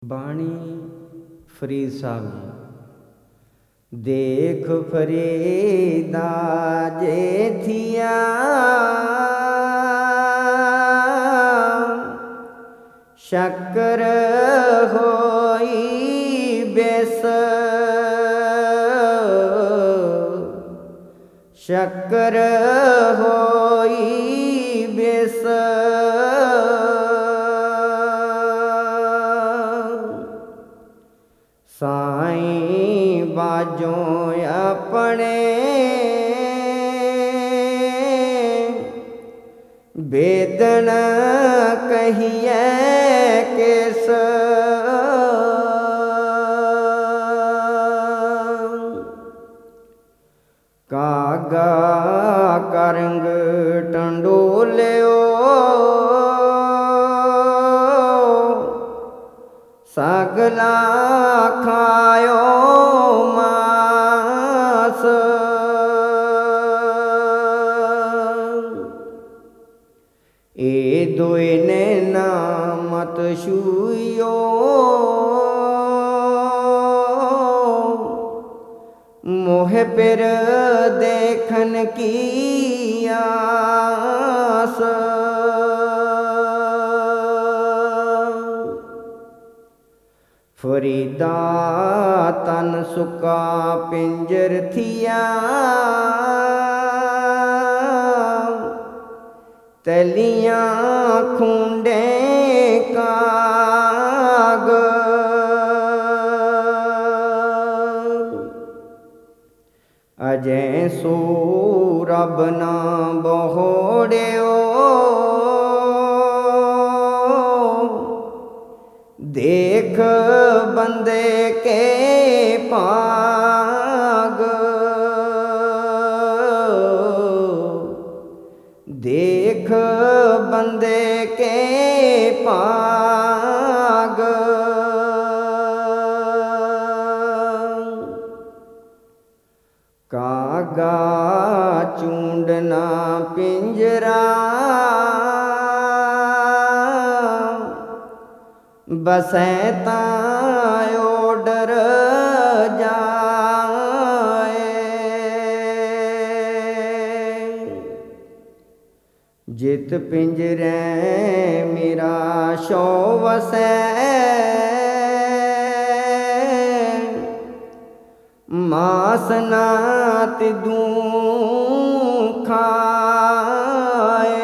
ਬਾਣੀ ਫਰੀਦ ਸਾਹਿਬ ਜੀ। ਦੇਖ ਫਰੀਦਾ ਜੇਠੀਆ ਸ਼ੱਕਰ ਹੋਈ ਬੇਸ, ਸ਼ੱਕਰ ਹੋਈ ਬੇਸ। ਸਾਈਂ ਬਾਝੋਂ ਆਪਣੇ ਬੇਦਨ ਕਹੀਏ ਕਿਸ, ਕਾਗਾ ਕਰੰਗ ਟੰਡੋਲਿਓ ਸਗਲਾ ਖਾਇਓ ਮਾਸ। ਇਹ ਦੋਏ ਨੇ ਨਾਮਤ ਛੂਇਓ ਮੋਹ ਪਿਰ ਦੇਖਨ ਕੀ ਆਸ। ਫਰੀਦਾ ਤਨ ਸੁਕਾ ਪਿੰਜਰ ਥੀਆ, ਤਲੀਆਂ ਖੁੰਡੇ ਕਾਗ। ਅਜੈ ਸੋ ਰੱਬ ਨਾ ਬਹੋੜਿਓ ਦੇਖ ਬੰਦੇ ਕੇ ਭਾਗ। ਦੇਖ ਬੰਦੇ ਕੇ ਭਾਗ। ਕਾਗਾ ਚੂੰਡਨਾ ਪਿੰਜਰਾ ਬਸੈ ਤਾਂ ਓਡਰ ਜਾਏ। ਜਿਤ ਪਿੰਜਰੈ ਮੇਰਾ ਸ਼ੋ ਵਸੈ, ਮਾਸ ਨਾ ਤਿਦੂ ਖਾਏ।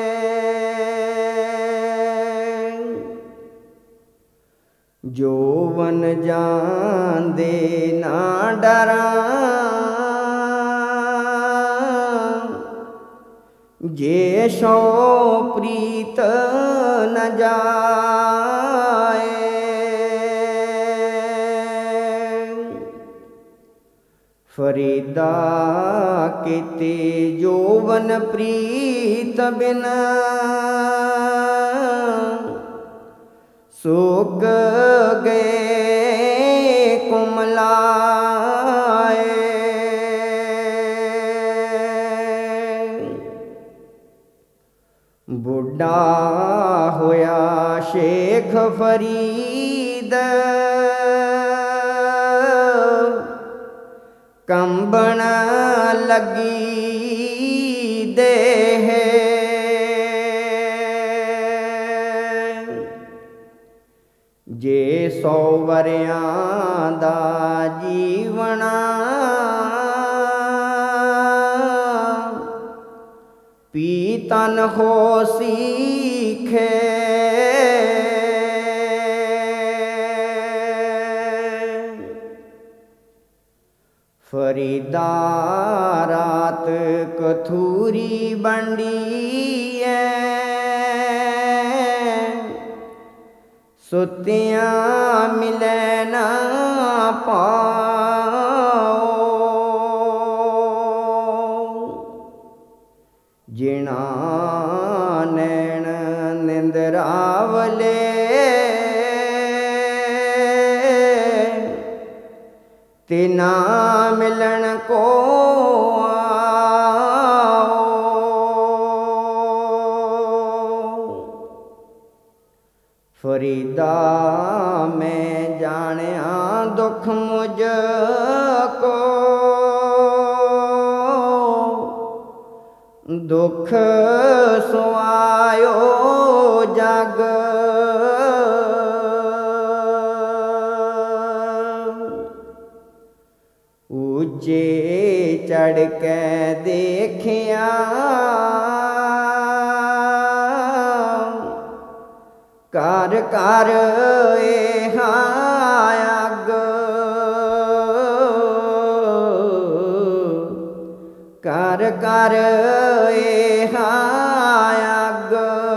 ਜੋਵਨ ਜਾਂਦੇ ਨਾ ਡਰਾਂ, ਜੇ ਸੋ ਪ੍ਰੀਤ ਨ ਜਾਏ। ਫਰੀਦਾ ਕੀਤੇ ਜੋਵਨ ਪ੍ਰੀਤ ਬਿਨ, ਸੁੱਕ ਗਏ ਕੁਮਲਾਏ। ਬੁੱਢਾ ਹੋਇਆ ਸ਼ੇਖ ਫਰੀਦ, ਕੰਬਣ ਲੱਗੀ ਦੇਹ। ਜੇ 100 ਵਰਿਆਂ ਦਾ ਜੀਵਣਾ, ਪੀ ਤਨ ਹੋਸੀ ਖੇ। ਫਰੀਦਾ ਰਾਤ ਕਥੂਰੀ ਬੰਡੀਐ, ਸੁੱਤਿਆਂ ਮਿਲੈ ਨਾ ਪਾਓ। ਜਿਣਾ ਨੈਣ ਨਿੰਦਰਾਵਲੇ, ਤਿਨਾ ਮਿਲਣ ਕੋ ਆਓ। ਫਰੀਦਾ ਦਾ ਮੈਂ ਜਾਣਿਆ ਦੁੱਖ ਮੁਝ ਕੋ, ਦੁੱਖ ਸੁਆਇਓ ਜਗ। ਉੱਚੇ ਚੜ੍ਹ ਕੇ ਦੇਖਿਆ ਕਰ ਕਰ ਏਹਾ ਅੱਗ, ਕਰ ਕਰ ਏਹਾ ਅੱਗ।